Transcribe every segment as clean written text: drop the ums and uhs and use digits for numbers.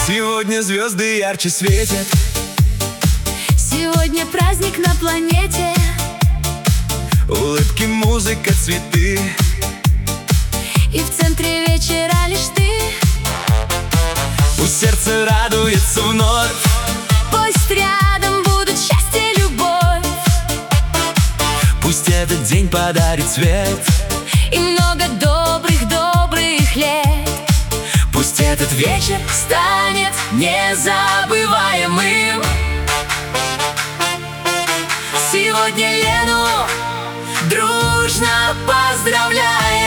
Сегодня звезды ярче светят. Сегодня праздник на планете. Улыбки, музыка, цветы. И в центре вечера лишь ты. Пусть сердце радуется вновь. Пусть рядом будут счастье и любовь. Пусть этот день подарит свет И много добрых лет. Пусть этот вечер станет незабываемым. Сегодня Лену дружно поздравляем.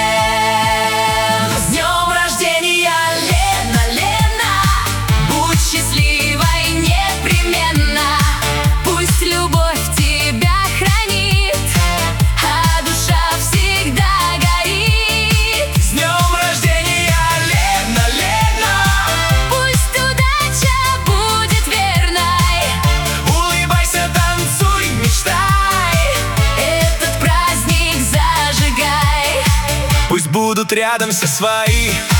С днем рождения, Лена, Лена! Будь счастливой непременно. Пусть любовь тебя хранит, а душа всегда горит. С днем рождения, Лена, Лена! Пусть удача будет верной. Улыбайся, танцуй, мечтай. Этот праздник зажигай. Пусть будут рядом все свои.